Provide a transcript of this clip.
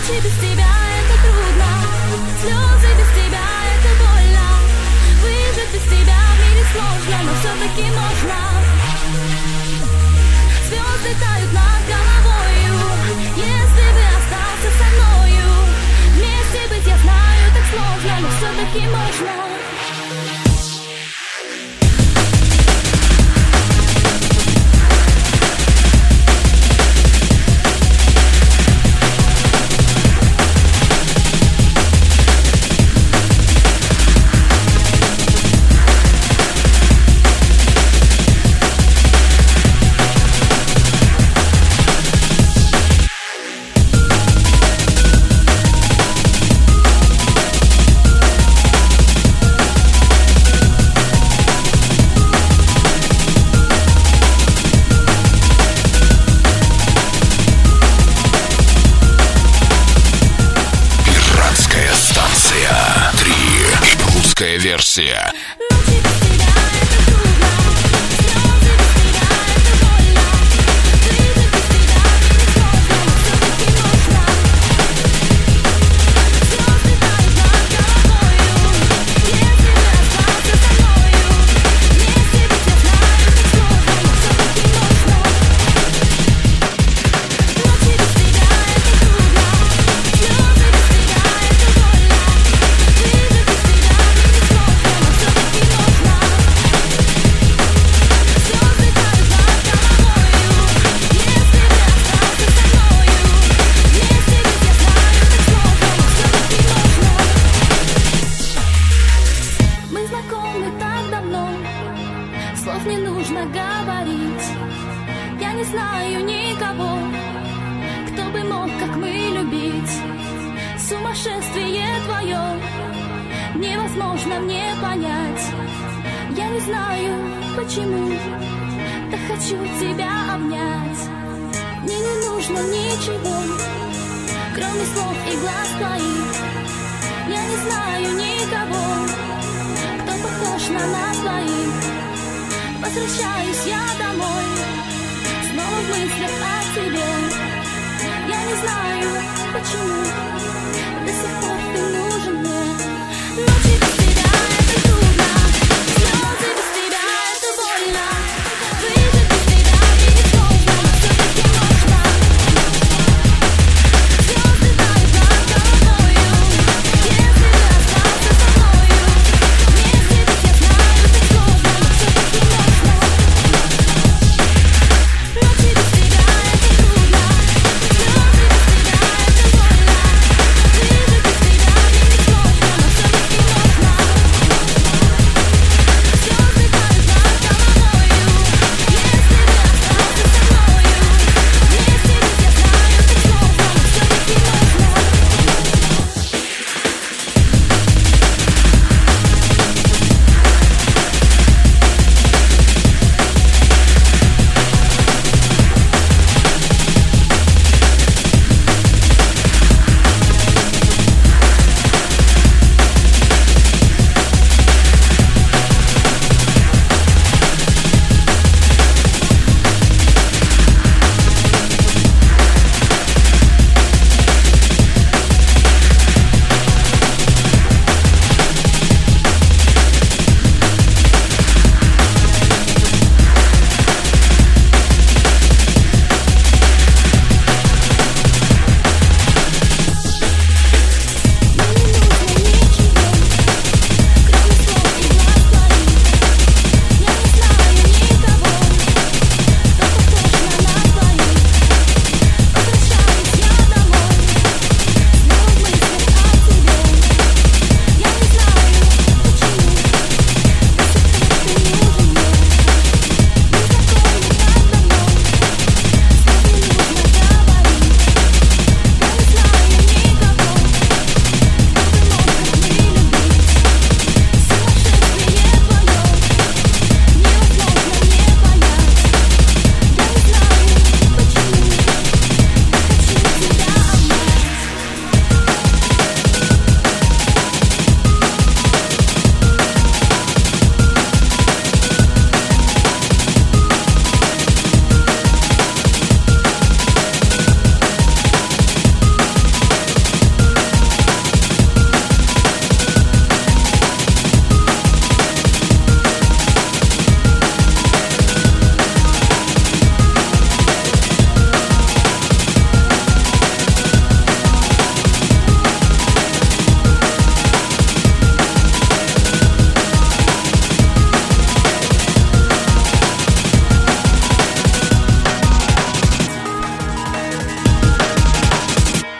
Ночи без тебя это трудно, слезы без тебя это больно. Выжить без тебя в мире сложно, но все-таки можно. Звезды тают над головою, если бы остался со мною. Вместе быть, я знаю, так сложно, но все-таки можно. Версия. Слов не нужно говорить. Я не знаю никого, кто бы мог, как мы, любить. Сумасшествие твое невозможно мне понять. Я не знаю, почему, так хочу тебя обнять. Мне не нужно ничего, кроме слов и глаз твоих. Я не знаю никого, кто похож на нас двоих. Возвращаюсь я домой, снова в мыслях о тебе. Я не знаю,